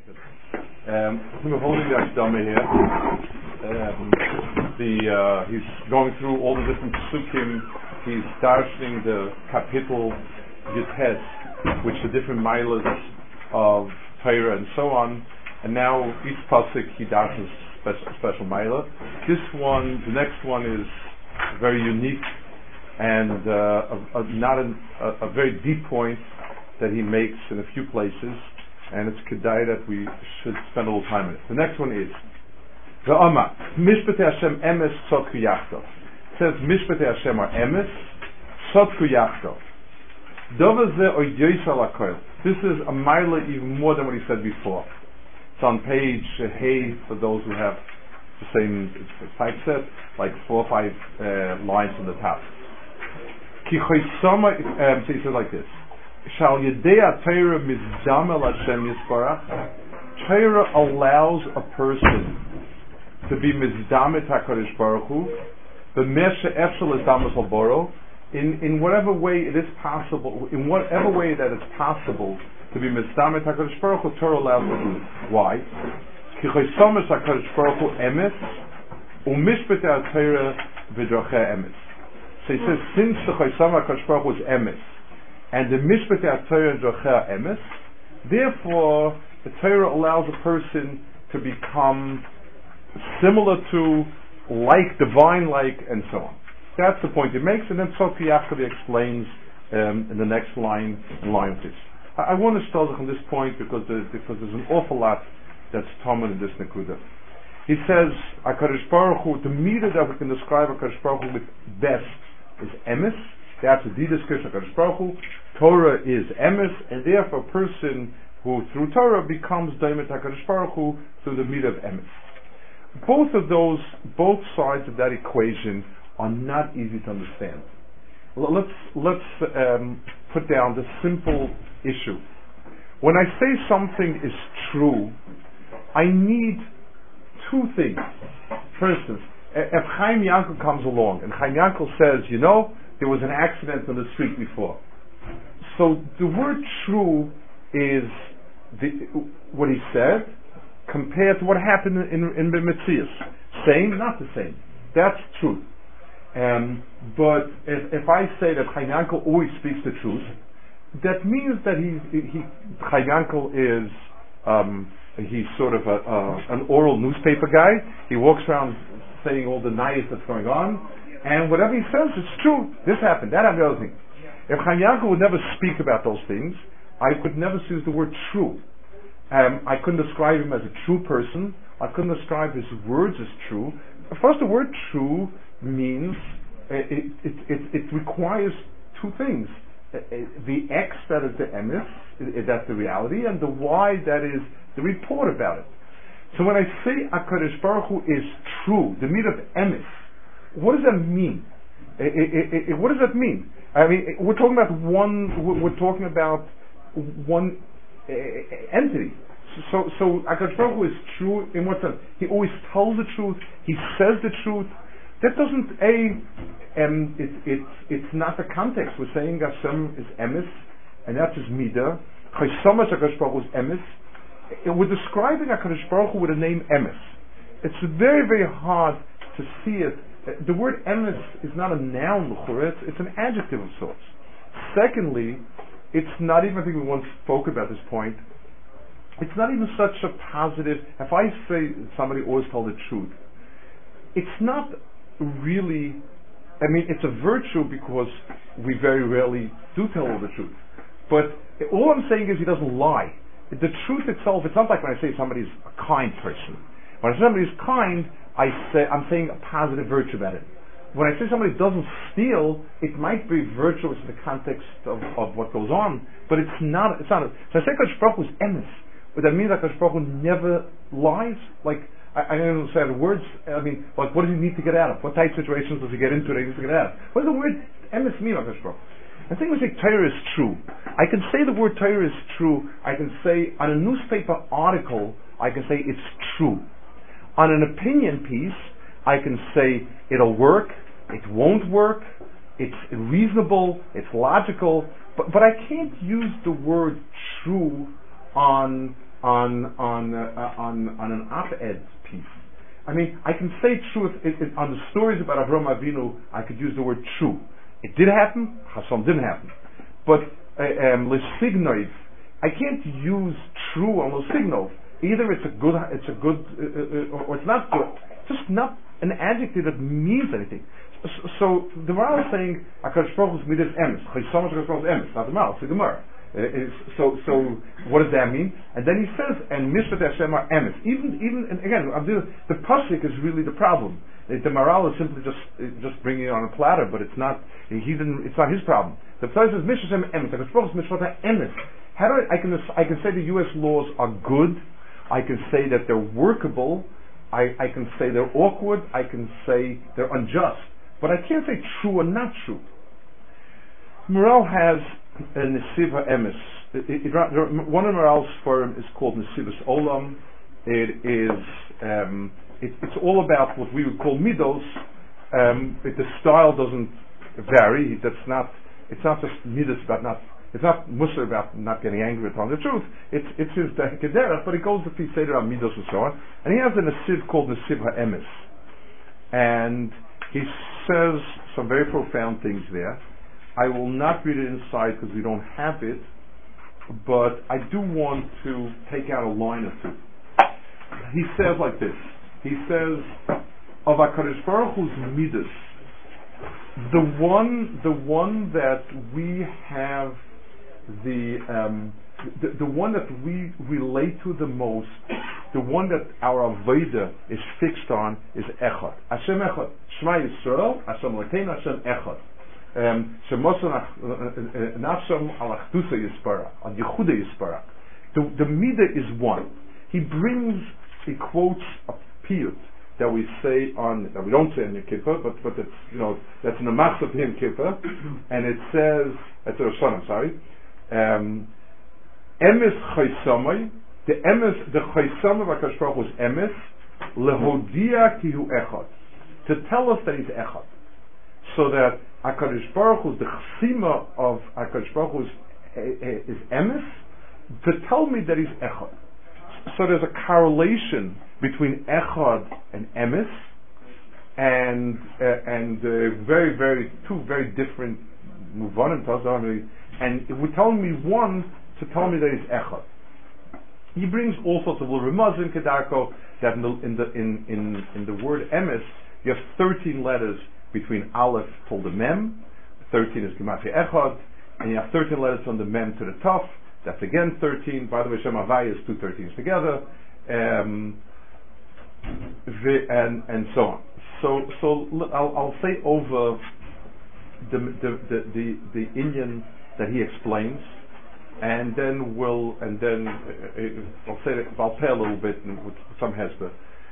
We're holding the Akdama here. He's going through all the different psukim. He's darshaning the kapitel Yutes, which are different milas of Torah and so on. And now each pasuk he darshans special milah. This one, the next one, is very unique and a very deep point that he makes in a few places, and it's kedai that we should spend a little time in it. The next one is V'ama Mishpatei Hashem Emes Tzodku Yachdav. It says Mishpatei Hashem are Emes Tzodku Yachdav. Dover Ze Oyoyis Al HaKol. This is a milah even more than what he said before. It's on page Hey for those who have the same typeset, like 4 or 5 lines from the top. Ki Choysama. So he says like this. Shal Yedei Torah Mizdamel Hashem Yisparach. Torah allows a person to be Mizdamet HaKadosh Baruch Hu, B'meshe Efshel Izdamet Al-Boro, in whatever way it is possible, in whatever way that it's possible to be Mizdamet HaKadosh Baruch Hu, Torah allows to do it. Why? Ki Choysomes HaKadosh Baruch Hu Emes, U'mishpetei HaTorah V'drachei Emes. So he says, since the Choysom HaKadosh Baruch Hu is Emes, and the Mishpatei HaTorah V'drachei Emes, therefore the Torah allows a person to become similar to, like, divine-like, and so on. That's the point he makes, and then Tzodku Yachdav explains in the next line, in line with this. I want to start on this point because there's an awful lot that's common in this Nekuda. He says, HaKadosh Baruch Hu, the meter that we can describe HaKadosh Baruch Hu with best is Emes. That's the description of HaKadosh Baruch Hu. Torah is Emes, and therefore a person who through Torah becomes Daimet HaKadosh Baruch Hu through the meter of Emes. Both sides of that equation are not easy to understand. Let's put down the simple issue. When I say something is true, I need two things. For instance, if Chaim Yankel comes along and Chaim Yankel says, there was an accident on the street before. So the word true is what he said compared to what happened in the Metzius. Same, not the same. That's truth. But if I say that Chaim Yankel always speaks the truth, that means that Chaim Yankel is he's sort of an oral newspaper guy. He walks around saying all the nice that's going on, and whatever he says is true. This happened, that happened, the other thing. If Chaim Yankel would never speak about those things, I could never use the word true. I couldn't describe him as a true person. I couldn't describe his words as true. First, the word true means it requires two things: the X, that is the emes, that's the reality, and the Y, that is the report about it. So when I say HaKadosh Baruch Hu is true, the meat of emes, what does that mean? What does that mean? I mean, we're talking about one entity. So HaKadosh Baruch Hu is true in what sense? He always tells the truth. He says the truth. That doesn't it's not the context. We're saying Hashem is emes, and that's his midah. Choysomes HaKadosh Baruch Hu is emes. We're describing HaKadosh Baruch Hu with the name emes. It's very, very hard to see it. The word emes is not a noun, it's an adjective of sorts. Secondly, it's not even, I think we once spoke about this point, it's not even such a positive. If I say somebody always told the truth, it's not really, it's a virtue because we very rarely do tell all the truth. But all I'm saying is he doesn't lie. The truth itself, it's not like when I say somebody's a kind person. When I say somebody's kind, I'm saying a positive virtue about it. When I say somebody doesn't steal, it might be virtuous in the context of what goes on, but it's not. So I say HaKadosh Baruch Hu is emes, but that means HaKadosh Baruch Hu never lies. Like, I don't understand the words. Like, what does he need to get out of? What type of situations does he get into that he needs to get out of? What does the word emes mean, HaKadosh Baruch Hu? I think we say Torah is true. I can say the word Torah is true. I can say on a newspaper article, I can say it's true. On an opinion piece, I can say it'll work, it won't work, it's reasonable, it's logical, but I can't use the word true on on an op-ed piece. I mean, I can say truth on the stories about Avraham Avinu. I could use the word true. It did happen. Hasam didn't happen. But lesignov, I can't use true on lesignov. Either it's a good, or it's not good. It's just not an adjective that means anything. So the Maral is saying Hakadosh Baruch Hu's midas emes. Chaysom Hakadosh Baruch Hu's emes. Not the Maral. It's the Gemara. So what does that mean? And then he says, and Mishpat Hashem are emes. Even and again, the pasuk is really the problem. The Maral is simply just bringing it on a platter, but it's not. It's not his problem. The pasuk says Mishpat Hashem emes. Hakadosh Baruch Hu's Mishpat emes. How do I can say the U.S. laws are good. I can say that they're workable. I can say they're awkward. I can say they're unjust. But I can't say true or not true. Maral has a Nesiva Emes. One of Maral's firm is called Nesivas Olam. It's all about what we would call midos. The style doesn't vary. It's not just midos about not. It's not Musar about not getting angry at telling the truth. It's his Kedera, but it goes to Seder on midos and so on. And he has a Nesiv called Nesiva Emes, and he says some very profound things there. I will not read it inside because we don't have it, but I do want to take out a line or two. He says like this. He says of HaKadosh Baruch Hu's midas, the one that we have the one that we relate to the most, the one that our avodah is fixed on, is Echad. Hashem Echad. Shema Yisrael, Hashem Elokeinu, Hashem Echad. Shemosan Nafsham al Achdusa Yisparach, al Yehuda Yisparach. The midah is one. He quotes a piyut that we say that we don't say on Yom Kippur, but it's, that's in the Machzor of Yom Kippur, and it says, it's a Rosh Hashanah, sorry, Emes Chaysamai, the Chaysamai of HaKadosh Baruch Hu is Emes, Lehodia ki hu Echad, to tell us that he's Echad. So that HaKadosh Baruch Hu, the Chsima of HaKadosh Baruch Hu is Emes, to tell me that he's Echad. So there's a correlation between Echad and Emes, and very, very, two very different Muvanim, and it would tell me one to tell me that he's Echad. He brings all sorts of little remazim kedarko that in the word emes you have 13 letters between aleph till the mem. 13 is gematria echad, and you have 13 letters from the mem to the taf. That's again 13. By the way, Shem Havaya is two 13s together, and so on. So I'll say over the Indian that he explains, and then I'll say a little bit with some hesper.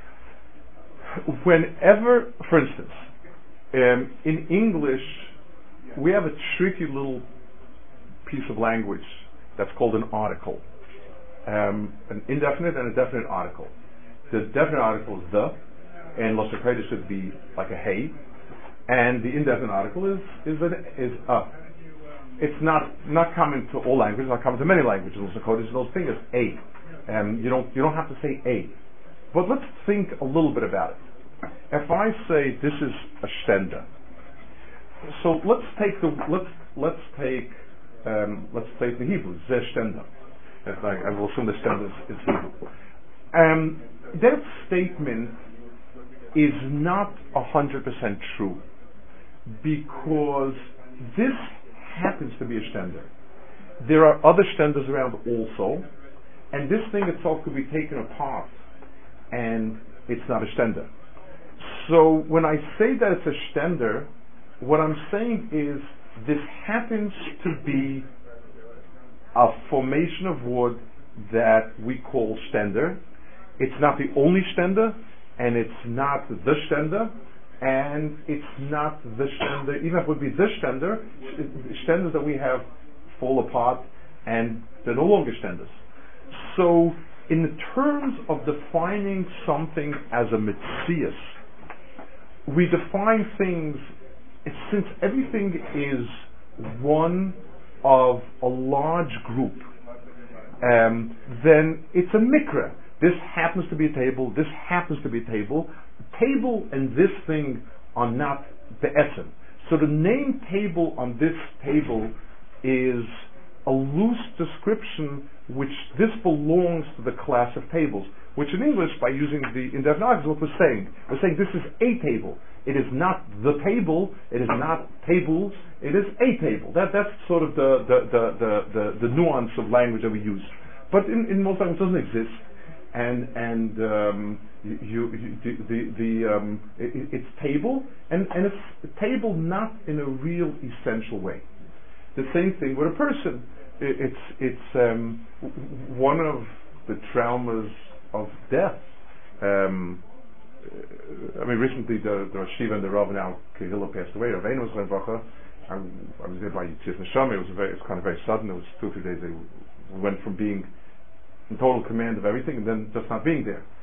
Whenever, for instance, in English, we have a tricky little piece of language that's called an article, an indefinite and a definite article. The definite article is the, and Lashon Kodesh should be like a hey, and the indefinite article is a. It's not common to all languages, not common to many languages. Lashon Kodesh is those fingers a. You don't have to say a. But let's think a little bit about it. If I say this is a shtender, so let's take the Hebrew zeh shtender. I will assume the shtender is Hebrew. That statement is not 100% true, because this happens to be a shtender. There are other shtenders around also, and this thing itself could be taken apart, and it's not a shtender. So when I say that it's a shtender, what I'm saying is this happens to be a formation of wood that we call shtender. It's not the only shtender, and it's not the shtender, and it's not the shtender. Even if it would be the shtender, shtenders that we have fall apart, and they're no longer shtenders. So, in terms of defining something as a metzius, we define things, since everything is one of a large group, then it's a mikra. This happens to be a table, this happens to be a table. The table and this thing are not the essence. So the name table on this table is a loose description which this belongs to the class of tables, which in English, by using the indefinite, is what we're saying. We're saying this is a table. It is not the table, it is not tables, it is a table. That's sort of the nuance of language that we use. But in most languages it doesn't exist. It's table, and it's a table not in a real essential way. The same thing with a person. It's one of the traumas of death. Recently the Shiva and the Rav now Kehillah passed away. Rav Eino was Bacha. I was there by Yitzhak Neshama. It was kind of very sudden. It was 2 or 3 days. We went from being in total command of everything and then just not being there.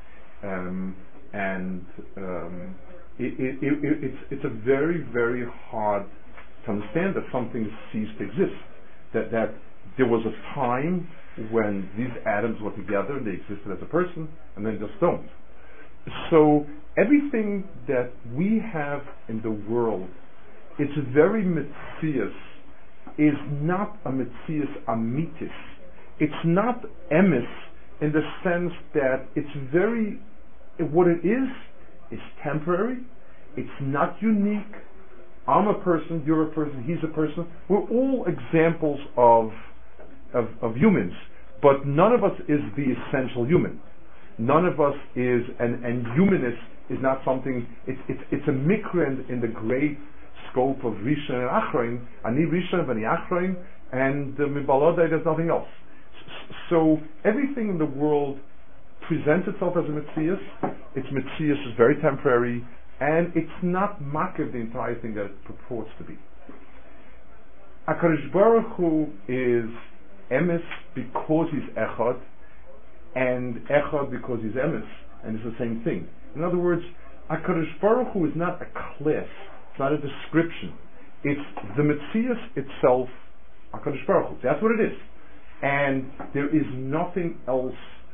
It's a very, very hard to understand that something ceased to exist. That there was a time when these atoms were together and they existed as a person, and then just don't. So everything that we have in the world, it's very metzius, is not a metzius amitis. It's not emes in the sense that it's very, what it is temporary, it's not unique. I'm a person, you're a person, he's a person. We're all examples of humans, but none of us is the essential human. None of us is, and humanist is not something, it's a mikra in the great scope of Rishon and Achroin. Ani Rishon, Ani Achroin, and Mibalodai, there's nothing else. So everything in the world presents itself as a metzius. Its metzius is very temporary, and it's not makiv the entire thing that it purports to be. HaKadosh Baruch Hu is emes because he's echad, and echad because he's emes, and it's the same thing. In other words, HaKadosh Baruch Hu is not a class, it's not a description. It's the metzius itself, HaKadosh Baruch Hu. That's what it is. And there is nothing else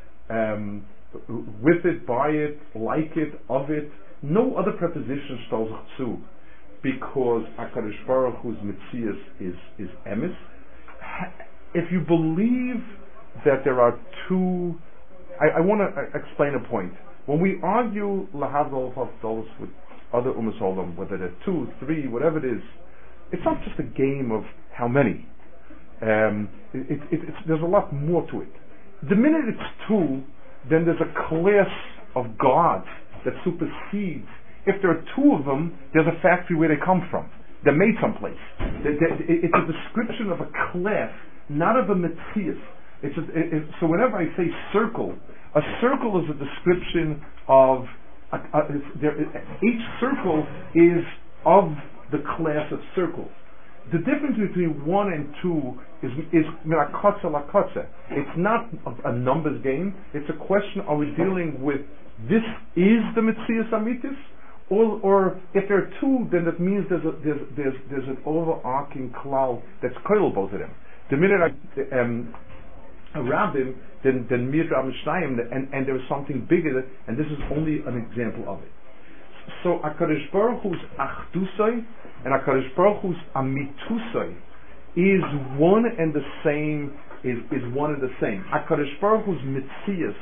with it, by it, like it, of it. No other preposition stellt sich zu, because HaKadosh Baruch Hu's metzius is emes. If you believe that there are two, I want to explain a point. When we argue lahavdol havdolos with other umas olam, whether they're 2, 3, whatever it is, it's not just a game of how many. There's a lot more to it. The minute it's 2, then there's a class of gods that supersedes. If there are 2 of them, there's a factory where they come from. They're made someplace. It's a description of a class, not of a metzius. So whenever I say circle, a circle is a description of each circle is of the class of circles. The difference between 1 and 2 is mirakotza lakotza. It's not a numbers game. It's a question: are we dealing with this is the metzius amitis, or if there are 2, then that means there's an overarching cloud that's koil both of them. The minute around him, then mir Rav Shnayim, and there is something bigger, and this is only an example of it. So HaKadosh Baruch Hu's achdusai and HaKadosh Baruch Hu's amitusai is one and the same. Is one and the same. HaKadosh Baruch Hu's metzius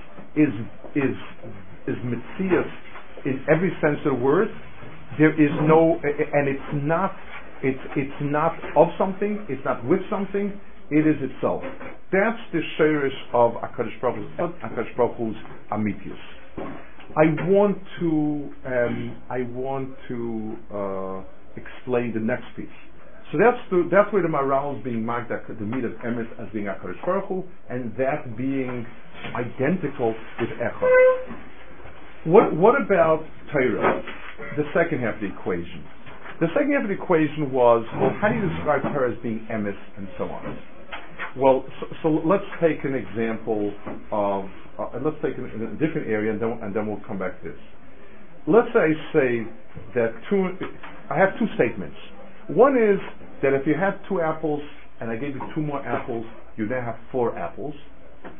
is metzius in every sense of the word. There is no, and it's not of something. It's not with something. It is itself. That's the sheirish of HaKadosh Baruch Hu's amitius. I want to explain the next piece. So that's where the Maharal is being marked, the meat of emes as being HaKadosh Baruch Hu, and that being identical with Echad. What about Torah? The second half of the equation. The second half of the equation was, well, how do you describe Torah as being emes and so on? Well, so let's take an example of, let's take a different area, and then we'll come back to this. Let's say that I have 2 statements. One is that if you had 2 apples and I gave you 2 more apples, you now have 4 apples.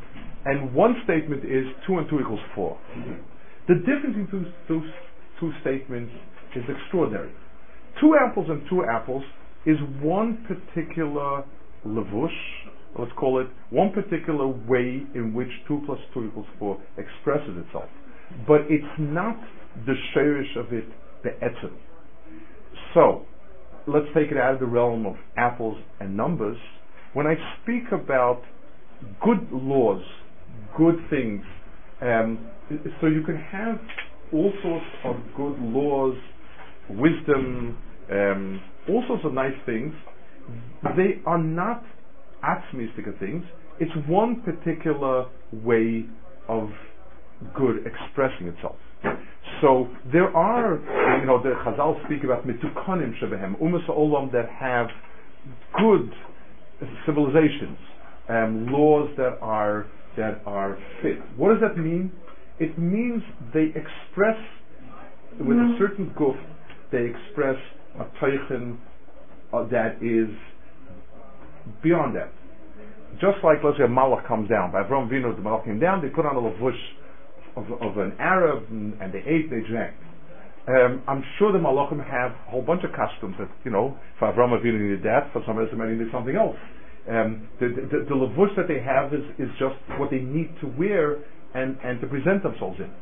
and one statement is 2 and 2 equals 4. The difference between those two statements is extraordinary. 2 apples and 2 apples is one particular levush, let's call it, one particular way in which 2 plus 2 equals 4 expresses itself. But it's not the shirish of it, the etzem. So, let's take it out of the realm of apples and numbers. When I speak about good laws, good things, so you can have all sorts of good laws, wisdom, all sorts of nice things. They are not atzmistic things. It's one particular way of good expressing itself. So there are, the Chazal speak about mitukanim shebehem, umas olam that have good civilizations, laws that are fit. What does that mean? It means they express with a certain guf. They express a teichen that is beyond that. Just like, let's say, a malach comes down. By Avraham Avinu, the malach came down. They put on a lavush of an Arab, and they ate, they drank. I'm sure the malachim have a whole bunch of customs that, for Avraham Avinu needed that, for some others they needed something else. The lavush that they have is just what they need to wear and to present themselves in.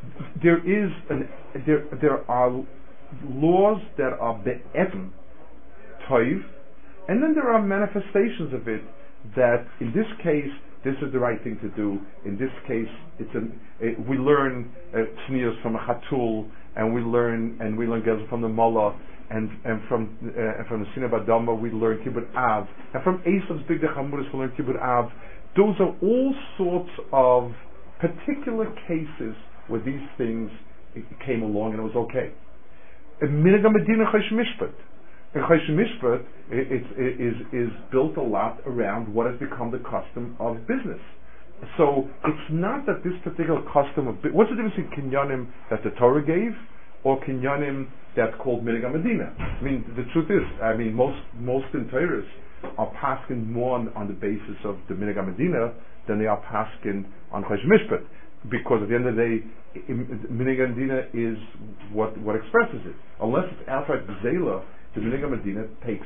There are laws that are be'etem, toiv, and then there are manifestations of it that, in this case, this is the right thing to do. In this case, we learn tznius from a chatul, and we learn gezel from the mullah, and from the Sinai Badama we learn kibbut av, and from Esav's big dechamuris we learn kibbut av. Those are all sorts of particular cases where these things came along and it was okay. Minhag Medina Chosh Mishpat. And Chosh Mishpat is built a lot around what has become the custom of business. So it's not that this particular custom of what's the difference in kinyanim that the Torah gave or kinyanim that's called Minhag Medina? I mean, the truth is, most in Torahs are paskin more on the basis of the Minhag Medina than they are paskin on Chosh Mishpat, because at the end of the day, Minhag Medina is what expresses it. Unless it's outright Gzela, the Minhag Medina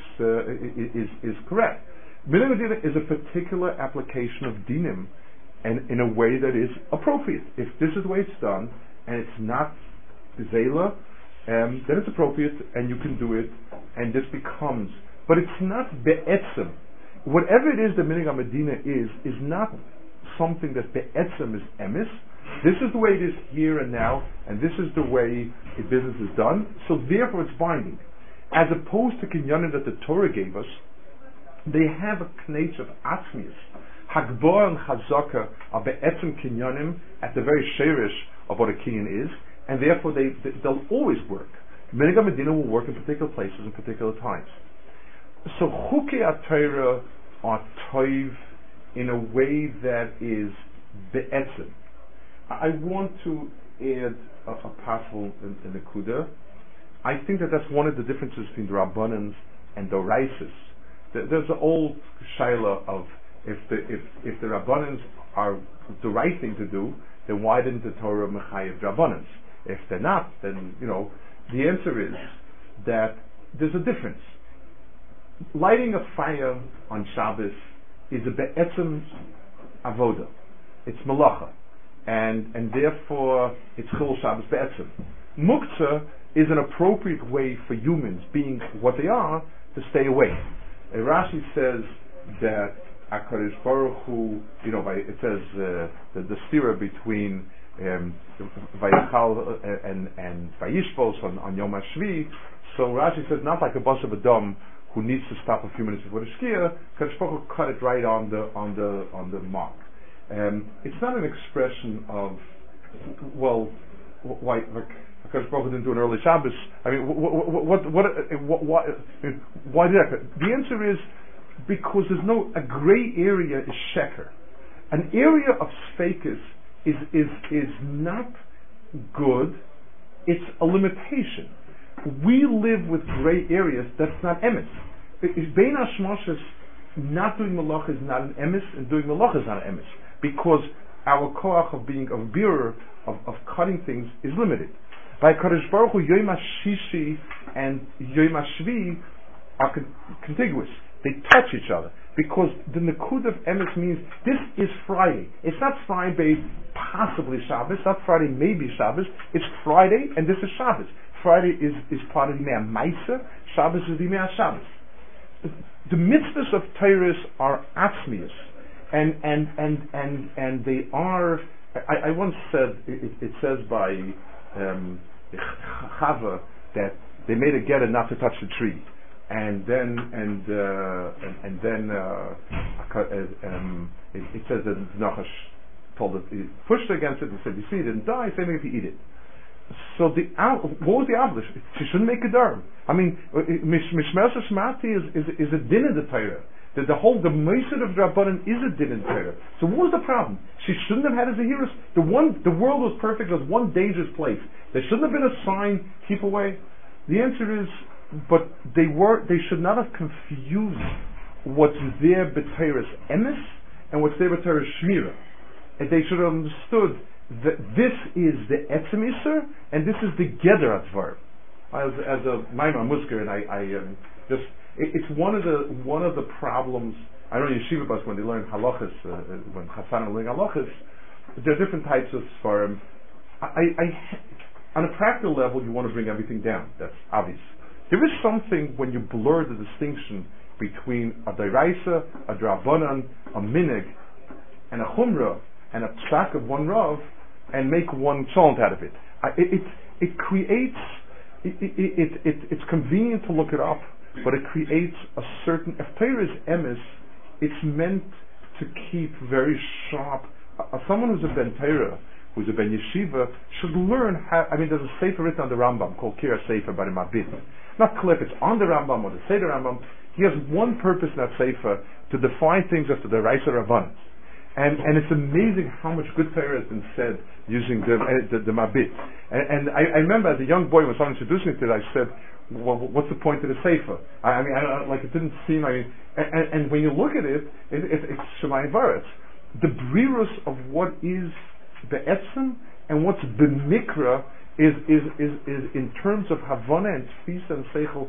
is correct. Minhag Medina is a particular application of dinim, and in a way that is appropriate. If this is the way it's done, and it's not Gzela, then it's appropriate, and you can do it, and this becomes. But it's not be'etzem. Whatever it is that Minhag Medina is not something that be'etzem is emes. This is the way it is here and now, and this is the way a business is done, so therefore it's binding. As opposed to kinyanim that the Torah gave us, they have a knetch of atzmius. Hagbor and chazaka are be'etzem kinyanim at the very sherish of what a kinyan is, and therefore they'll always work. Minhag Medina will work in particular places and particular times. So chukei HaTorah are toiv in a way that is be'etzem. I want to add a possible in the Kuda. I think that's one of the differences between the Rabbanans and the Raisis. There's an old shaila of if the Rabbanans are the right thing to do, then why didn't the Torah mechayev Rabbanans? If they're not, then the answer is that there's a difference. Lighting a fire on Shabbos is a be'etzem avoda. It's malacha. And therefore it's chil Shabbos be'etzem. Muktzah is an appropriate way for humans, being what they are, to stay away. Rashi says that HaKadosh Baruch Hu, it says the stira between Vayichal and Vayishvos on Yom HaShvi. So Rashi says not like a bus of a dom who needs to stop a few minutes before the shkia. HaKadosh Baruch Hu cut it right on the mark. It's not an expression of, why HaKadosh Baruch Hu didn't do an early Shabbos. I mean, why did that? The answer is because there's a gray area is sheker. An area of sfeikis is not good. It's a limitation. We live with gray areas. That's not emes. Bein hashmashos, not doing malach is not an emes, and doing malach is not an emes. Because our koach of being of birur, of cutting things, is limited. By Kadosh Baruch Hu, Yom HaShishi and Yom HaShvi are contiguous. They touch each other. Because the Nakud of Emes means this is Friday. It's not Friday, possibly Shabbos, not Friday, maybe Shabbos. It's Friday, and this is Shabbos. Friday is part of the Yimei HaMaisa, Shabbos is the Yimei HaShabbos. The mitzvahs of Torah are atzmius, and they are. I once said it says by Chava that they made a getter not to touch the tree, and then it says that Nachash told it, he pushed against it and said, "You see, it didn't die. Same thing if you eat it." So what was the obligation? She shouldn't make a darm. I mean, Mishmer Shmati is a din in the Torah. The Moised of Rabbanan is a din in the Torah. So what was the problem? She shouldn't have had a Zahirus. The world was perfect. There was one dangerous place. There shouldn't have been a sign, keep away. The answer is, but they should not have confused what's there b'Torah's emes and what's there b'Torah's shmira. And they should have understood that this is the etzem iser and this is the geder advar. As a Maimon Musker, and I it's one of the problems. I know yeshiva bus when they learn halachas, when Hasanim learn halachas, there are different types of svarim. On a practical level, you want to bring everything down. That's obvious. There is something when you blur the distinction between a deraisa, a drabanan, a minig, and a chumrah, and a psak of one rav, and make one chant out of it. It creates. It's convenient to look it up, but it creates a certain. If Torah is emes, it's meant to keep very sharp. Someone who's a ben Torah, who's a ben yeshiva, should learn how. I mean, there's a sefer written on the Rambam called Kira Sefer by the Mabit. Not clip, it's on the Rambam or the Seder Rambam. He has one purpose in that sefer, to define things as to the Raisa Rabbanan. And it's amazing how much good Torah has been said using the Mabit. And I remember as a young boy when someone introduced me to it, I said, well, what's the point of the sefer? I mean, like it didn't seem. And when you look at it, it's Shemayim Varetz. The brirus of what is be'etzem and what's b'mikra is in terms of Havana and Tfisa and Seichel,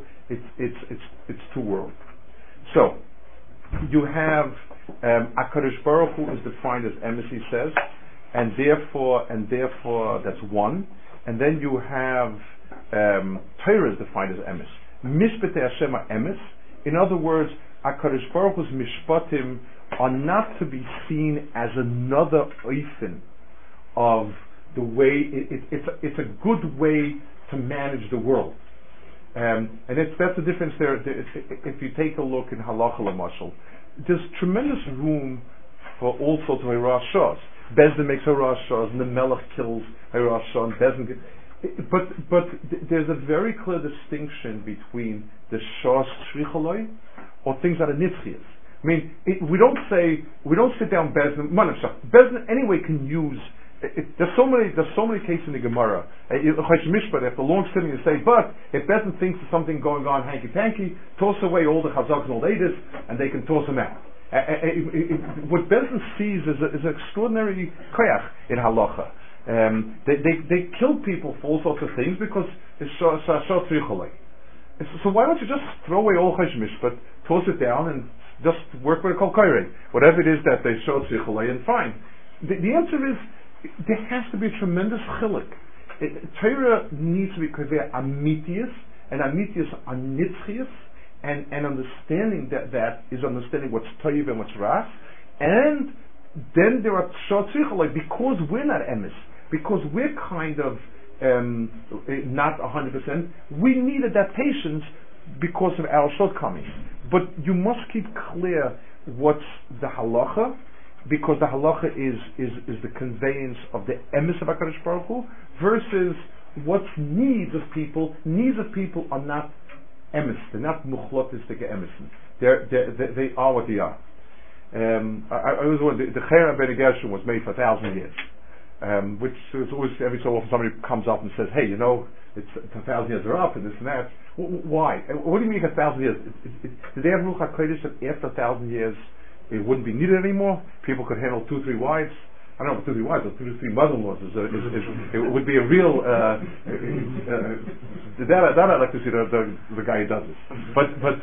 it's two worlds. So you have HaKadosh Baruch Hu is defined as emes, he says, and therefore that's one. And then you have Torah is defined as emes. Mishpatei Hashem are emes. In other words, HaKadosh Baruch Hu's mishpatim are not to be seen as another oifen of the way it's a good way to manage the world, and that's the difference there. If you take a look in Halacha L'mashal, there's tremendous room for all sorts of Hirashas. Bezdin makes Hirashas, and the Melech kills Hirashah, and Bezdin. But there's a very clear distinction between the Shas Shrichaloi or things that are Nitzchias. I mean, we don't sit down Bezdin. Bezdin anyway can use. There's so many cases in the Gemara. If the long sitting you say, but if Bezdin thinks there's something going on hanky panky, toss away all the Chazaks and all the Edis, and they can toss them out. What Bezdin sees is an extraordinary koyach in halacha. They kill people for all sorts of things because it's so why don't you just throw away all Chaysh Mishpat, toss it down, and just work with a kol kairei, whatever it is that they show tzricholei, and fine. The answer is there has to be a tremendous chilik. Torah needs to be kaveh amitius, and amitius are nitzchius, and understanding that is understanding what's toiv and what's ras, and then there are tzricholei because we're not emes, because we're kind of not 100%. We needed that patience because of our shortcomings. But you must keep clear what's the halacha, because the halacha is the conveyance of the emes of HaKadosh Baruch Hu versus what's needs of people. Needs of people are not emes. They're not muchlotistic emes. They are what they are. I was wondering, the Cherem Ben Gershon was made for 1,000 years. Which is always, every so often somebody comes up and says, hey, it's 1,000 years are up and this and that. Why? What do you mean 1,000 years? Did they have Ruach HaKodesh that after 1,000 years it wouldn't be needed anymore? People could handle 2-3 wives? I don't know what 2 to 3 wives, but 2 to 3 mother-in-laws it would be a real. That I'd like to see the guy who does this. But what's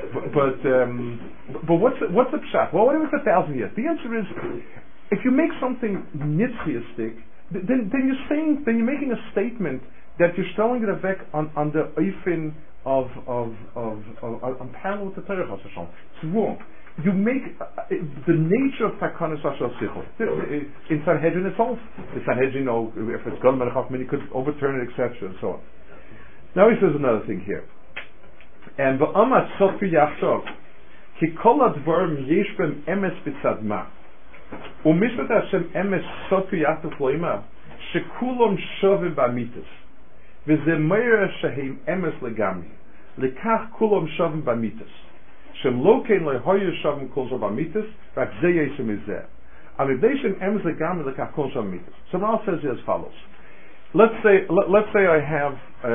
the pshat? Well, what if it's 1,000 years? The answer is, if you make something nitzchiistic, then you're making a statement that you're stelling it back on the eifin of parallel to Torah Chas Hashem. It's wrong. You make the nature of Takanas Ashal Sichel in Sanhedrin itself. The Sanhedrin, if it's Gol Melech Chacham, you could overturn it, etc., and so on. Now he says another thing here. And v'amat sofi yachshov ki kol advarim yesh b'em emes b'tzad ma u'mishpat Hashem emes sofi yachshov loima shekulom shovim b'amitas v'ze meira shehem emes legami lekach kulom shovim b'amitas shem lokein lehoyu shovim kol shovim b'amitas rak ze yeshem izeh amibdei shem emes legami lekach kol shovim b'amitas. So now says as follows. Let's say I have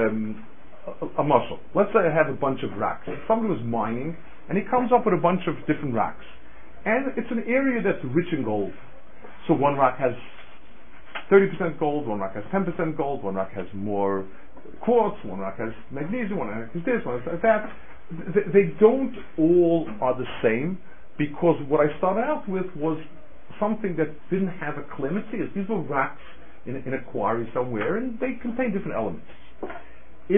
a muscle. Let's say I have a bunch of racks. Somebody was mining, and he comes up with a bunch of different racks. And it's an area that's rich in gold. So one rack has 30% gold, one rack has 10% gold, one rack has more quartz, one rack has magnesium, one rack has this, one rack has that. They don't all are the same, because what I started out with was something that didn't have a clemency. These were racks in a quarry somewhere, and they contain different elements. If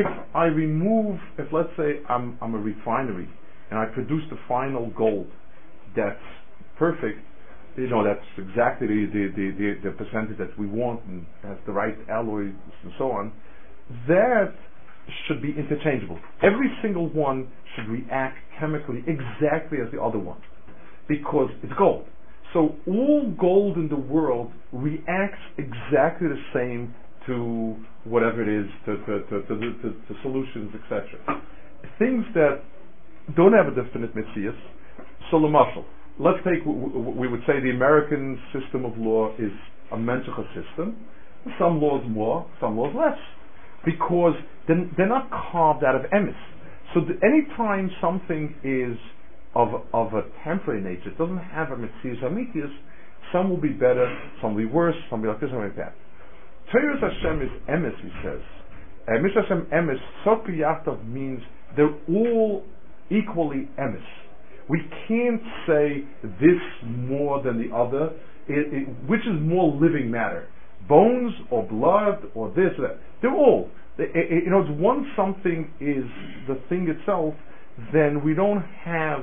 let's say I'm a refinery, and I produce the final gold that's perfect, that's exactly the percentage that we want and has the right alloys and so on, that should be interchangeable. Every single one should react chemically exactly as the other one, because it's gold. So all gold in the world reacts exactly the same to whatever it is, to solutions, etc. Things that don't have a definite mitzias. So l'mashal, let's take, we would say the American system of law is a mensucha system. Some laws more, some laws less, because they're not carved out of emes. So any time something is of a temporary nature, it doesn't have a mitzias amitias, some will be better, some will be worse, some will be like this, some like that. Torah Hashem is emes, he says. Mishra Hashem emes, Sopi Yachtov means they're all equally emes. We can't say this more than the other, which is more living matter, bones or blood or this or that. They're all. It's once something is the thing itself, then we don't have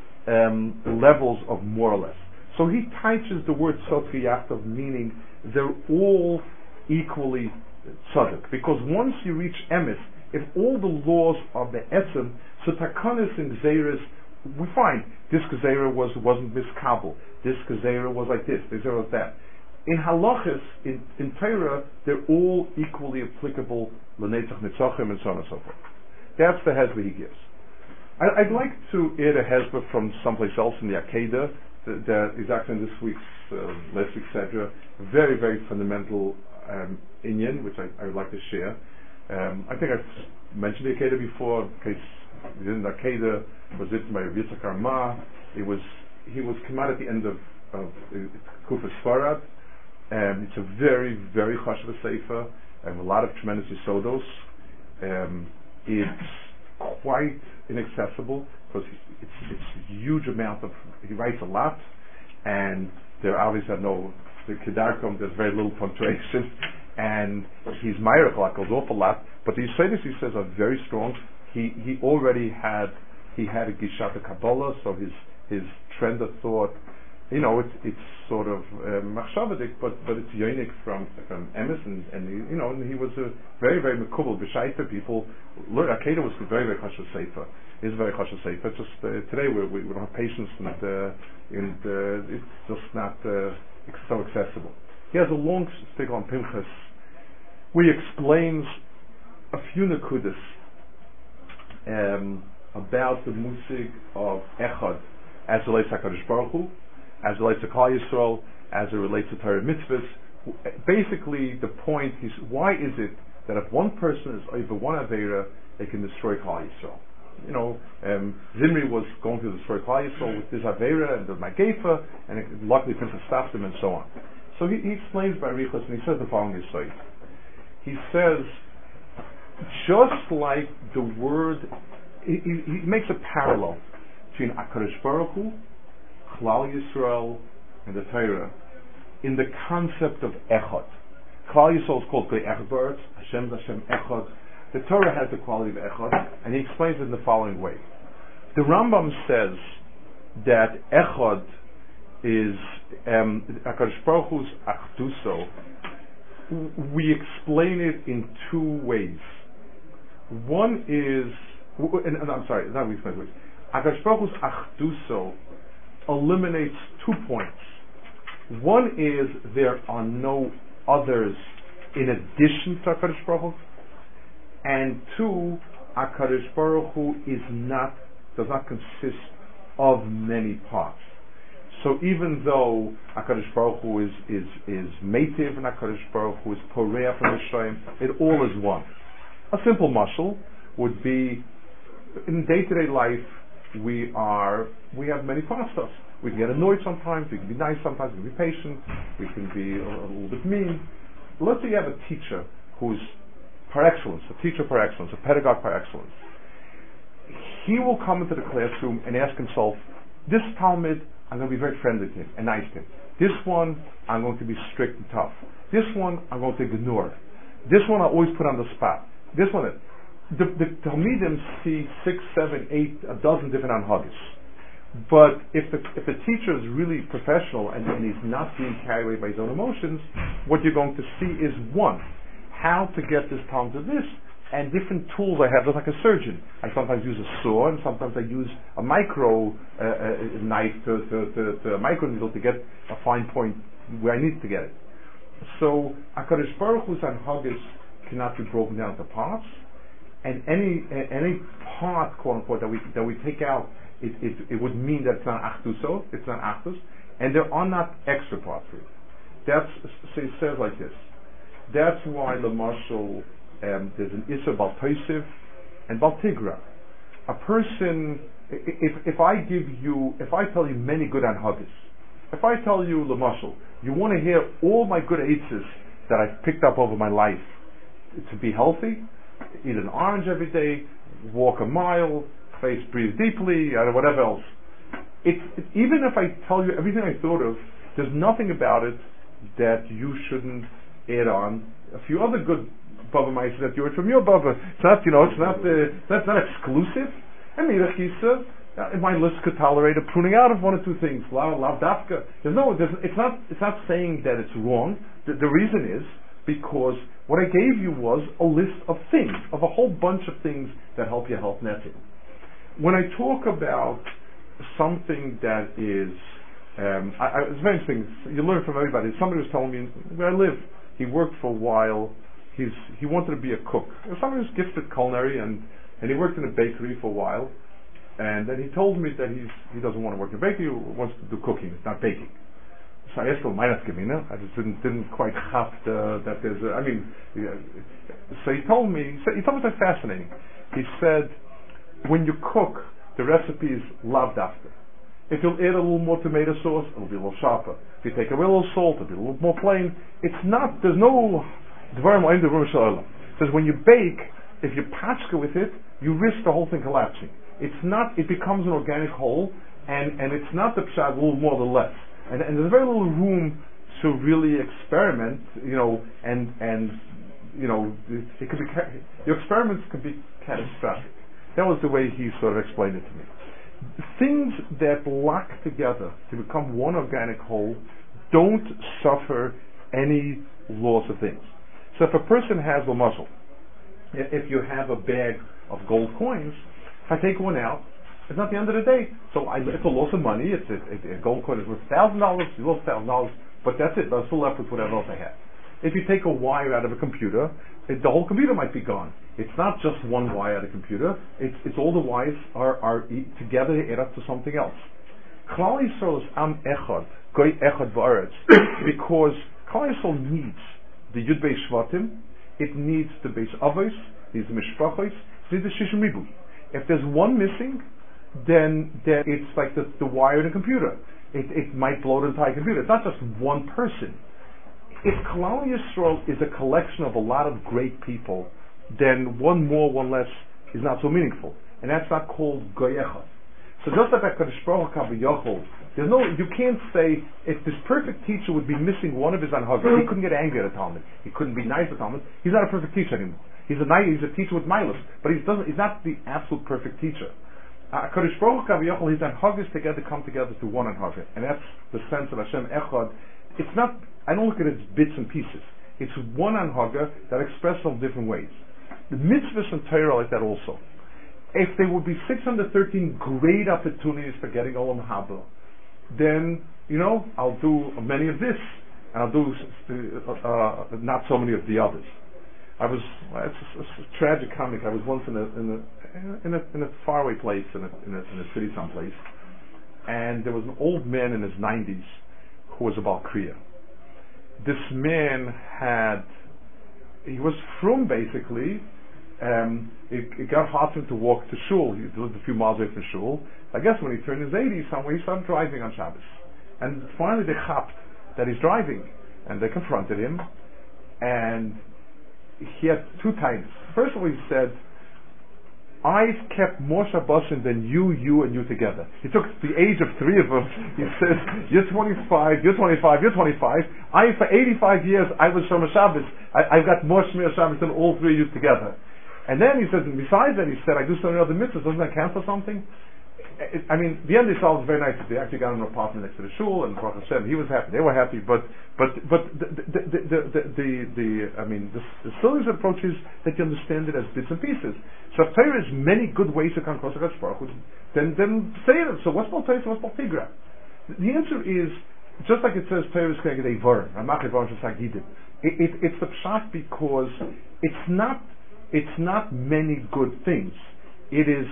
levels of more or less. So he touches the word Sofi Yachtov, meaning they're all equally tzaddik. Because once you reach emes, if all the laws are be'etzem, so takanis and gzeiras, we find this gzeira wasn't miskabel, this gzeira was like this was that. In halachas, in Torah, they're all equally applicable, l'netzach nitzachim, and so on and so forth. That's the hezbollah he gives. I'd like to add a hezbollah from someplace else in the Akedah that is actually in this week's, last week's Sedra, very, very fundamental inyan, which I would like to share. I think I've mentioned the Akedah before, in case you didn't. The Akedah was written by Yitzhak Arma. He was come out at the end of Kufas Farad. It's a very, very chashuv sefer, a lot of tremendous yisodos. It's quite inaccessible because it's a huge amount of. He writes a lot, and there obviously the kedarkom. There's very little punctuation, and he's miracle goes off a lot. But the yisodos he says are very strong. He already had a gishat Kabbalah, so his trend of thought. It's sort of machshavadik, but it's yonik from emes, and he was a very, very mekubal b'shaita. People learn. Akedah was very, very chashuv sefer. It's very chashuv sefer. Just today we don't have patience, and it's just not so accessible. He has a long stick on Pinchas, where he explains a few nekudas about the musig of echad as it relates to HaKadosh Baruch Hu, as it relates to Klal Yisrael, as it relates to Torah mitzvahs. Basically, the point is, why is it that if one person is over one Aveira, they can destroy Klal Yisrael? Zimri was going to destroy Klal Yisrael with this Aveira and the Magefa, and luckily Pinchas stopped him and so on. So he explains by Riches, and he says the following aside. He says, just like the word, he makes a parallel between HaKadosh Baruch Hu, Klal Yisrael, and the Torah in the concept of Echad. Klal Yisrael is called Echad Baruch, Hashem is Hashem Echad. The Torah has the quality of Echad, and he explains it in the following way. The Rambam says that Echad is HaKadosh Baruch Hu's Achduso. We explain it in two ways. One is, I'm sorry, not we explain it. HaKadosh Baruch Hu's Achduso eliminates 2 points. One is there are no others in addition to HaKadosh Baruch Hu, and two, HaKadosh Baruch Hu does not consist of many parts. So even though HaKadosh Baruch Hu is Meitiv and HaKadosh Baruch Hu is Poreach and Rishayim, it all is one. A simple mashal would be, in day-to-day life, we have many parts of us. We can get annoyed sometimes, we can be nice sometimes, we can be patient, we can be a little bit mean. Let's say you have a teacher who's par excellence, a teacher par excellence, a pedagogue par excellence. He will come into the classroom and ask himself, this Talmud, I'm going to be very friendly to him and nice to him. This one, I'm going to be strict and tough. This one, I'm going to ignore. This one, I always put on the spot. This one, the Talmidim see 6, 7, 8, a dozen different anhagis. But if the teacher is really professional and he's not being carried away by his own emotions, what you're going to see is, one, how to get this Talmud to this, and different tools I have, just like a surgeon. I sometimes use a saw, and sometimes I use a micro knife to a micro needle to get a fine point where I need to get it. So HaKadosh Baruch Hu's anhagis cannot be broken down into parts, and any part, quote unquote, that we take out, it would mean that it's not achduso, it's not achdus, and there are not extra parts for it. So it says like this. That's why the marshal, there's an Isser Bal Toisiv and Bal Tigra. A person, if I tell you many good anhagis, if I tell you the marshal, you want to hear all my good eitzes that I've picked up over my life to be healthy, eat an orange every day, walk a mile, breathe deeply, whatever else. Even if I tell you everything I thought of, there's nothing about it that you shouldn't add on a few other good Baba Ma'aser that you heard from your Baba. It's not exclusive. I mean, my list could tolerate a pruning out of one or two things. Lav dafka. It's not saying that it's wrong. The reason is because what I gave you was a list of things, of a whole bunch of things that help your health, and that's it. When I talk about something that is, it's very interesting. You learn from everybody. Somebody was telling me where I live. He worked for a while. He wanted to be a cook. Somebody who's gifted culinary, and he worked in a bakery for a while. And then he told me that he doesn't want to work in a bakery. He wants to do cooking. It's not baking. So I asked him, I just didn't quite have that there's so he told me something fascinating. He said, when you cook, the recipe is lav dafka. If you'll add a little more tomato sauce, it'll be a little sharper. If you take away a little salt, it'll be a little more plain. There's no dvarim oim de rum shel olam. Says when you bake, if you patchka with it, you risk the whole thing collapsing. It becomes an organic whole, and it's not the pshat, a little more or less. And there's very little room to really experiment, and it could be, your experiments could be catastrophic. That was the way he sort of explained it to me. Things that lock together to become one organic whole don't suffer any loss of things. So if a person has a muscle, if you have a bag of gold coins, if I take one out, it's not the end of the day. So it's a loss of money. A gold coin is worth $1,000. You lost $1,000, but that's it. I'm still left with whatever else I have. If you take a wire out of a computer, the whole computer might be gone. It's not just one wire out of a computer. It's all the wires are together to add up to something else. Klal Yisrael is am echad, goy echad v'aretz, because Klal Yisrael needs the Yud Beis Shvatim, it needs the Beis Avos, it needs the Mishpachos, it needs the Shishim Ribu. If there's one missing, then it's like the wire in a computer. It might blow the entire computer. It's not just one person. if Klal Yisrael is a collection of a lot of great people, then one more, one less is not so meaningful. And that's not called Goyecha. So just like HaKadosh Baruch Hu Kaviyachol, you can't say, if this perfect teacher would be missing one of his anhagas, he couldn't get angry at a Talmud, he couldn't be nice at Talmud, he's not a perfect teacher anymore. He's a teacher with milos, but he's not the absolute perfect teacher. HaKadosh Baruch Hu Kaviyachol, his anhagas together come together to one anhaga, and that's the sense of Hashem Echad. It's not, I don't look at it as bits and pieces. It's one anhaga that expresses in different ways. The mitzvahs and Torah are like that also. If there would be 613 great opportunities for getting Olam Haba, then, I'll do many of this, and I'll do not so many of the others. It's a tragic comic. I was once in a faraway place, in a city someplace, and there was an old man in his 90s who was a Baal Kriya. This man he was from basically. It got hard for him to walk to shul. He lived a few miles away from shul. I guess when he turned his 80s, somewhere he started driving on Shabbos. And finally they chapped that he's driving. And they confronted him. And he had two types. First of all, he said, I've kept more Shabbosim than you, and you together. He took the age of three of them. He says, you're 25, you're 25, you're 25. For 85 years, I was Shomer Shabbos. I've got more Shmir Shabbos than all three of you together. And then he says, and besides that, he said, I do so many other mitzvahs. Doesn't that count for something? The end result was very nice. They actually got an apartment next to the shul, and Baruch Hashem, he was happy. They were happy, but the silliest approach is that you understand it as bits and pieces. So if Torah is many good ways to come close to HaKadosh Baruch Hu, then say it. So what's called Torah? What's called Tigra? The answer is just like it says Torah is going to get a Vorim. It's the pshat because it's not many good things. It is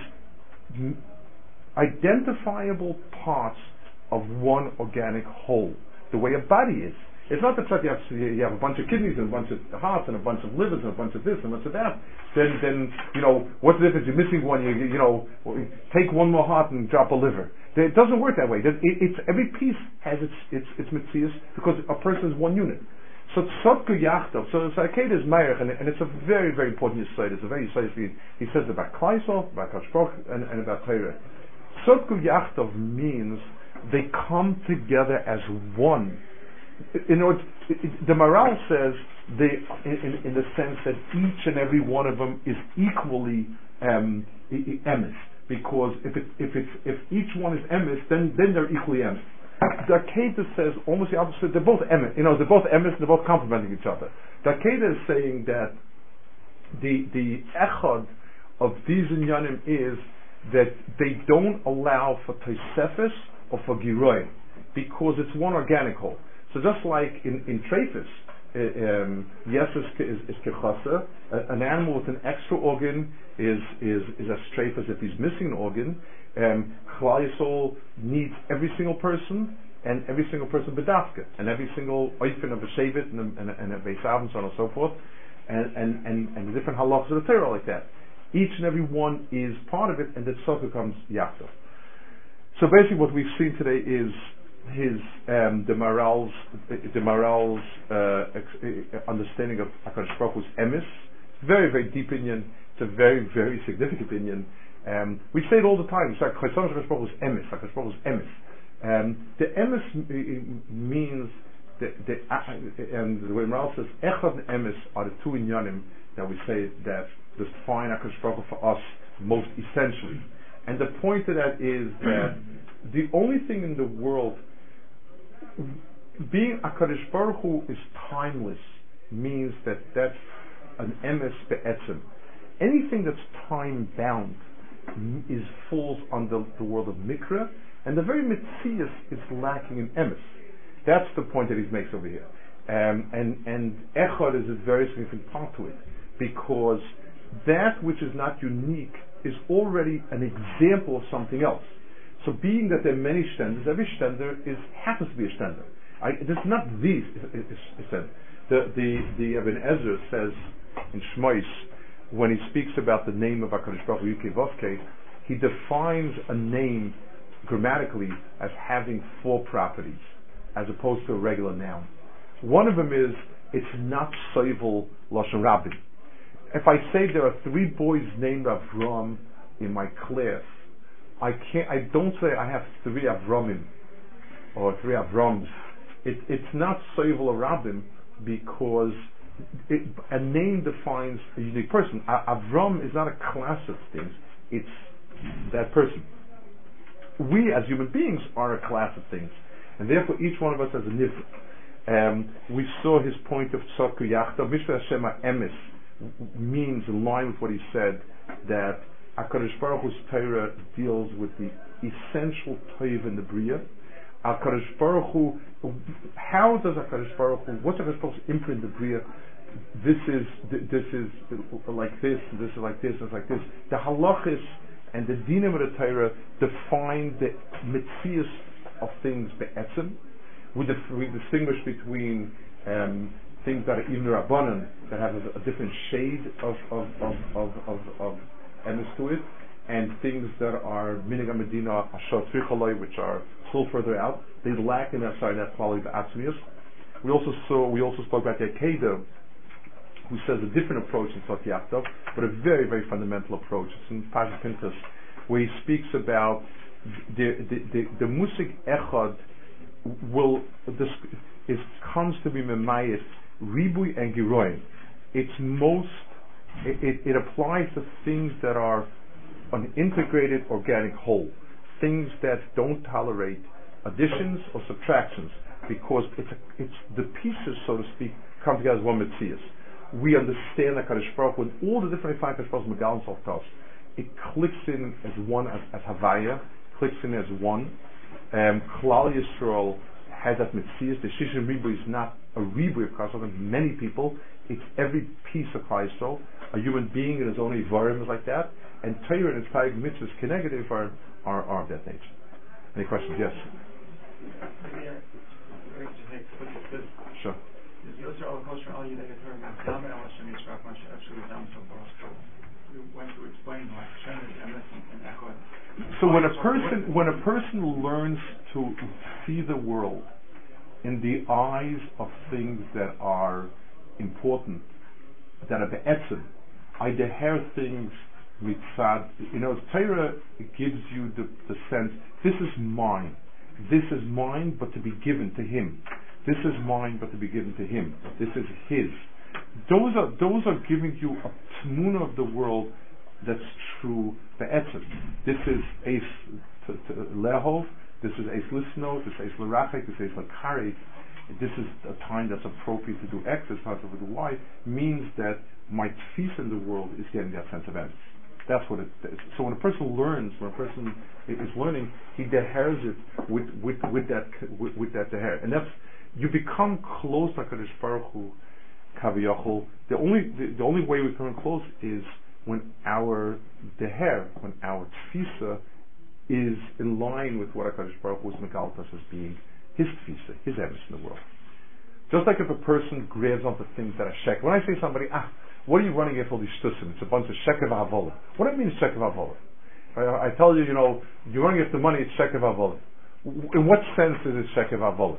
identifiable parts of one organic whole, the way a body is. It's not the pshat you have a bunch of kidneys and a bunch of hearts and a bunch of livers and a bunch of this and a bunch of that. Then what's the difference? You're missing one. You take one more heart and drop a liver. It doesn't work that way. It's every piece has its mitzias because a person is one unit. So tzadku yachtov. So Sakeda is Meirich, and it's a very, very important yesod. It's a very yesod. He says about Klaisov, about Kashprok, and about Torah. Tzadku yachtov means they come together as one. The Maral says in the sense that each and every one of them is equally emes, because if each one is emes, then they're equally emes. The Akeda says almost the opposite. They're both emes. They're both emes. They're both complementing each other. The Akeda is saying that the echad of these inyanim is that they don't allow for tosefes or for giroy because it's one organic whole. So just like in Trefus, yes is kechasa, an animal with an extra organ is as treif as if he's missing an organ. Klal Yisrael needs every single person and every single person bedafka and every single oifen of a shevet and a beisav and so on and so forth and the different halachas of the Torah like that. Each and every one is part of it, and the tzedakah comes yachdav. So basically, what we've seen today is the Maral's understanding of HaKadosh Baruch Hu's emes. Very, very deep opinion. It's a very, very significant opinion. We say it all the time. It's like HaKadosh Baruch Hu's emes. HaKadosh Baruch Hu's emes. The emes means and the way Maral says echad and emes are the two inyanim that we say that define HaKadosh Baruch Hu for us most essentially. And the point of that is that the only thing in the world, being HaKadosh Baruch Hu is timeless, means that that's an emes be'etzem. Anything that's time bound falls under the world of mikra, and the very mitzias is lacking in emes. That's the point that he makes over here. And echad is a very significant part to it, because that which is not unique is already an example of something else. So being that there are many shtenders, every shtender happens to be a shtender. It's not these. The Ibn Ezra says in Shmois, when he speaks about the name of HaKadosh Baruch Hu, Yukei Vavkei, he defines a name grammatically as having four properties, as opposed to a regular noun. One of them is it's not Soivel Lashon Rabin. If I say there are 3 boys named Avram in my class, I don't say I have 3 Avramim or 3 Avrams. It's not Soivel Rabin because a name defines a unique person. Avram is not a class of things, it's that person. We as human beings are a class of things, and therefore each one of us has a nivra. We saw his point of Tzoku Yachta. Mishra Hashem Emes means, in line with what he said, that HaKadosh Baruch Hu's Torah deals with the essential Toiv in the Bria. HaKadosh Baruch Hu, how does HaKadosh Baruch Hu, what's HaKadosh Baruch Hu's imprint in the Bria? This is like this is like this, it's like this. The halachis and the dinim of the Torah define the mitzias of things be'etzem. We distinguish between things that are even rabbanon, that have a different shade of emes to it, and things that are minig medina ashot tricholoi, which are still further out. They lack in that side, that quality of atzmius. We also spoke about the Akedah, who says a different approach in Tzot Yachtov, but a very, very fundamental approach. It's in Pasha Pinchas, where he speaks about the musig echad comes to be memayis ribui and giroim. It applies to things that are an integrated organic whole, things that don't tolerate additions or subtractions, because it's the pieces, so to speak, come together as one mitzias. We understand that Kadosh Baruch Hu, when all the different five Kadosh Megalim of us, it clicks in as one, as Havaya, clicks in as one. Klal Yisrael has that mitzias. The Shishim Ribu is not a Ribu of Kadosh, many people. It's every piece of Klal Yisrael. A human being in his own Ivarim is like that. And Torah and its Taig mitzvahs, Keneged Ivarim, are of that nature. Any questions? Yes? Sure. So when a person learns to see the world in the eyes of things that are important, that are be'etzim, I deher things mitzad. Torah gives you the sense, this is mine. This is mine, but to be given to him. This is mine, but to be given to him. This is his. Those are giving you a tmuna of the world that's true be'etzim. This is eis lehov. This is eis lisno. This is eis l'rachek. This is eis l'karek. This is a time that's appropriate to do X. It's not to do Y. Means that my tfis in the world is getting that sense of Emes. That's what it is. So when a person learns, when a person is learning, he dehers it with that deher, and that's, you become close to HaKadosh Baruch Hu, Kaviyachol. The only way we come close is when our deher, when our tfisa is in line with what HaKadosh Baruch Hu is megaltas as being his tfisa, his emes in the world. Just like if a person grabs onto things that are shek. When I say somebody, what are you running after all these shtusim? It's a bunch of shekev havolim. What do I mean shekev havolim? I tell you, you're running after money, it's shekev havolim. In what sense is it shekev havolim?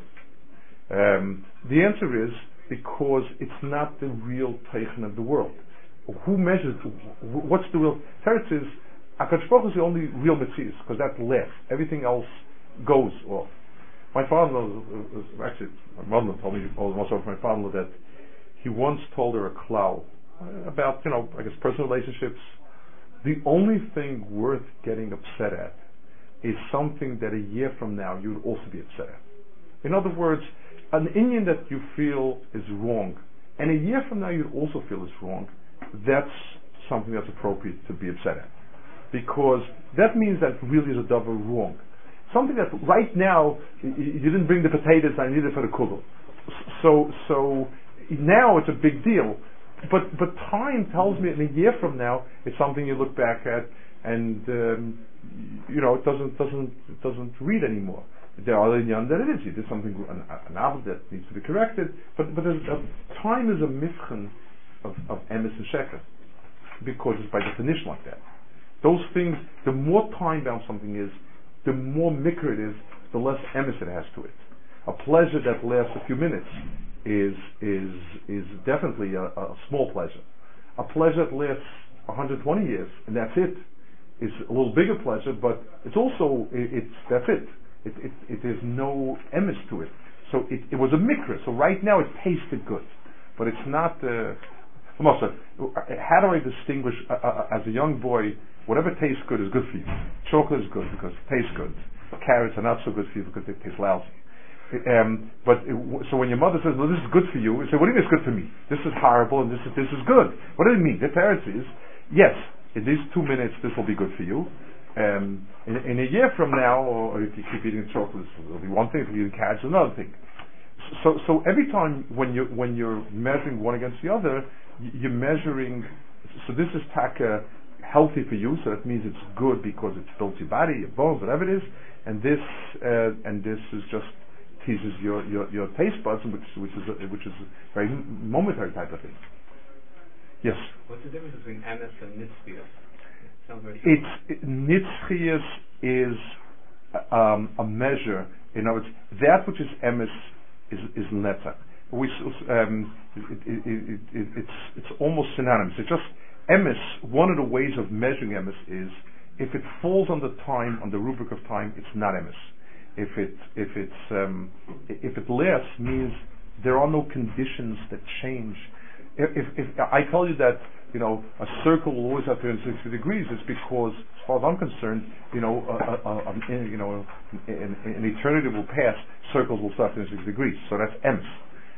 The answer is because it's not the real teichen of the world. Who measures? What's the real? Teretz is HaKadosh Baruch Hu is the only real mitzvah, because that lasts. Everything else goes off. My father-in-law, actually, my mother told me also from my father-in-law that he once told her a klal about, I guess, personal relationships. The only thing worth getting upset at is something that a year from now you would also be upset at. In other words, an Indian that you feel is wrong, and a year from now you'd also feel is wrong, that's something that's appropriate to be upset at. Because that means that really is a double wrong. Something that right now, you didn't bring the potatoes, I need it for the kugel. So now it's a big deal. But time tells me in a year from now, it's something you look back at and, it doesn't read anymore. There are other young that it is. There's something, an apple that needs to be corrected. But time is a mifchen of emes and sheker, because it's by definition like that. Those things, the more time-bound something is, the more mikra it is, the less emes it has to it. A pleasure that lasts a few minutes is definitely a small pleasure. A pleasure that lasts 120 years, and that's it. It's a little bigger pleasure, but it's also that's it. It is no emes to it. So it was a mikra. So right now it tasted good, but it's not. How do I distinguish as a young boy? Whatever tastes good is good for you. Chocolate is good because it tastes good. Carrots are not so good for you because they taste lousy. So when your mother says, "No, this is good for you," you say, "What do you mean it's good for me? This is horrible and this is good." What does it mean? The teretz is, yes, in these 2 minutes this will be good for you. In a year from now, or if you keep eating chocolates, it'll be one thing. If you eat carrots, another thing. So every time when you're measuring one against the other, you're measuring. So this is taka healthy for you. So that means it's good because it builds your body, your bones, whatever it is. And this is just teases your taste buds, which is a very momentary type of thing. Yes. What's the difference between emes and nitzchias? Sounds very nitzchias is a measure. In other words, that which is emes is netzach. It's almost synonymous. It's just emes. One of the ways of measuring emes is if it falls on the rubric of time, it's not emes. If it lasts, means there are no conditions that change. If I tell you that a circle will always have 360 degrees, it's because, as far as I'm concerned, an eternity will pass, circles will start 360 degrees. So that's emes.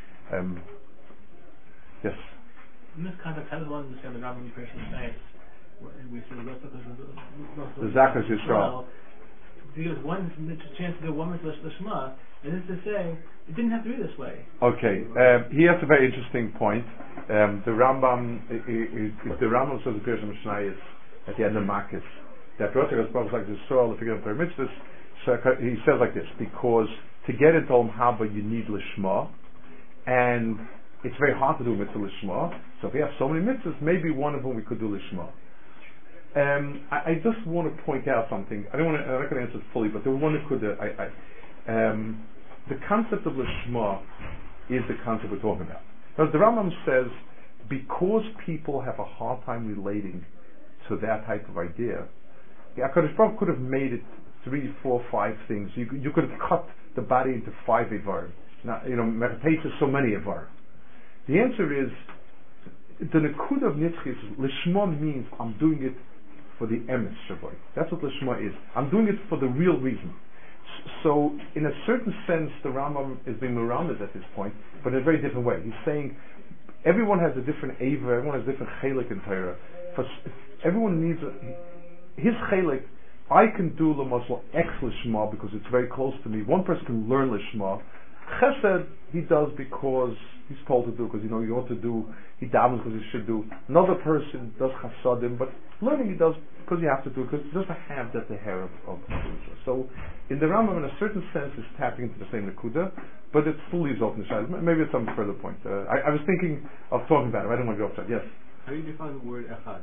Yes. In this context, how does one understand the Rambam Christian science? We see the Zachar Yisrael. Because one chance to do one with the Shema, and this is to say it didn't have to be this way. Okay, he has a very interesting point. The Rambam says the Pirush Mishnayos at the end of Makis that Rosh Hashanah like the soil if you get mitzvahs. So he says like this: because to get into Olam Haba you need lishma, and it's very hard to do mitzvah lishma. So if we have so many mitzvahs, maybe one of them we could do lishma. I just want to point out something. I'm not going to answer it fully, but the one that could. The concept of lishma is the concept we're talking about. Because the Rambam says, because people have a hard time relating to that type of idea, HaKadosh Baruch Hu could have made it 3, 4, 5 things. You could have cut the body into 5 ivar. Now, meditation is so many ivar. The answer is, the Nekud of Nitzchis, lishma means I'm doing it for the emes shavoy. That's what lishma is. I'm doing it for the real reason. So, in a certain sense, the Rambam is being around at this point, but in a very different way. He's saying everyone has a different ava, everyone has a different chelik in Torah. Everyone needs his chelik. I can do l'masl ex lishma because it's very close to me. One person can learn lishma. Chesed he does because he's told to do, because you ought to do. He davens because he should do. Another person does chasadim, but learning he does because you have to do it, because it doesn't have that the hair of Israel. So in the Rambam, in a certain sense, is tapping into the same Nakuda, but it still leaves open the shadow. Maybe it's some further point. I was thinking of talking about it. I don't want to go upside. Yes? How do you define the word echad?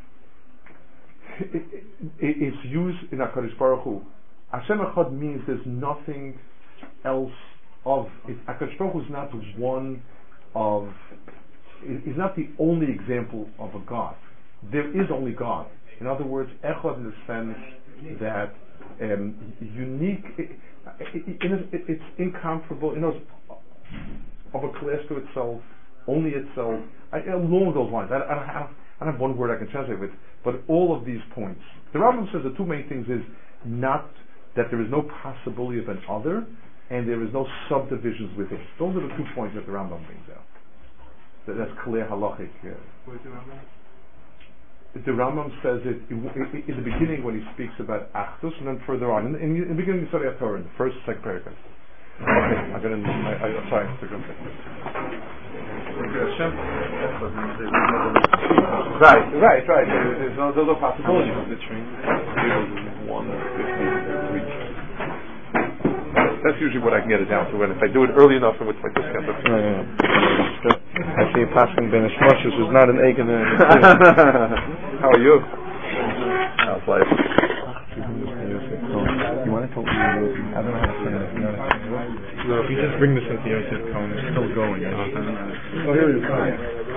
It's used in HaKadosh Baruch Hu. Hashem echad means there's nothing else of it. HaKadosh Baruch Hu is not one of. Is not the only example of a God. There is only God. In other words, echad in the sense that unique. It's incomparable. Of a class to itself, only itself. Along those lines. I don't have one word I can translate with, but all of these points. The Rambam says the two main things is not that there is no possibility of an other, and there is no subdivisions within. Those are the 2 points that the Rambam brings out. That's clear halachic. Where's the Rambam? The Rambam says it in the beginning when he speaks about Achdus, and then further on. In the beginning of the Torah, in the first, second paragraph. Okay, I'm sorry. Right. There's no possibility. The train is 1:53. That's usually what I can get it down to, and if I do it early enough, it would like this kind of thing. I see passing Ben Shmoshes is not an Eigen. How are you? How's life? You want to talk? I don't know how to turn this. No, if you just bring this at the Yosef Cohen, it's still going. Oh, here it is.